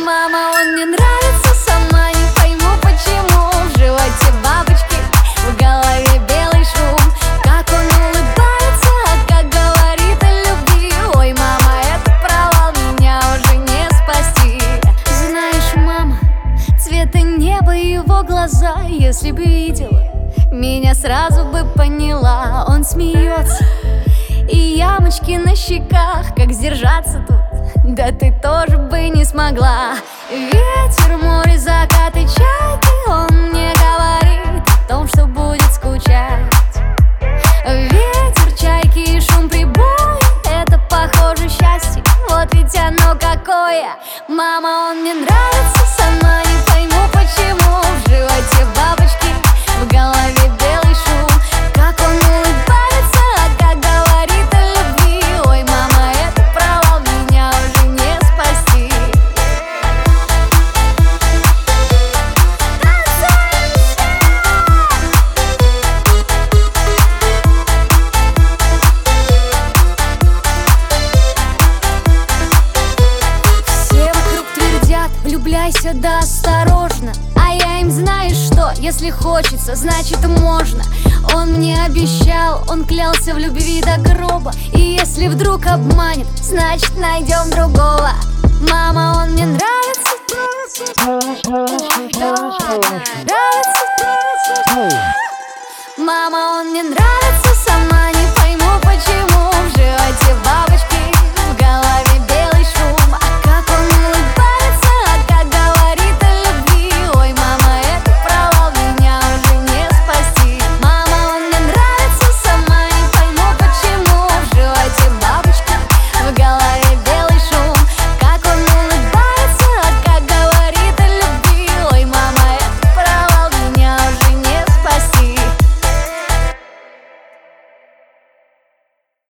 Мама, он мне нравится, сама не пойму почему. В животе бабочки, в голове белый шум. Как он улыбается, как говорит о любви. Ой, мама, это провал, меня уже не спасти. Знаешь, мама, цвета неба и его глаза. Если бы видела, меня сразу бы поняла. Он смеется, и ямочки на щеках. Как сдержаться тут? Да ты тоже бы не смогла. Ветер, море, закаты, чайки. Он мне говорит о том, что будет скучать. Ветер, чайки и шум прибоя — это похоже счастье. Вот ведь оно какое. Мама, он мне нравится, сама не пойму почему. В животе бабочки, в голове белый шум. Как он улыбается, как говорит о любви. Ой, мама, это провал, меня уже не спасти. Все вокруг твердят: влюбляйся, да осторожно. А я им, знаешь что, если хочется, значит можно. Он мне обещал, он клялся в любви до гроба. И если вдруг обманет, значит найдем другого. Мама, он мне нравится, нравится. Мама, он мне нравится.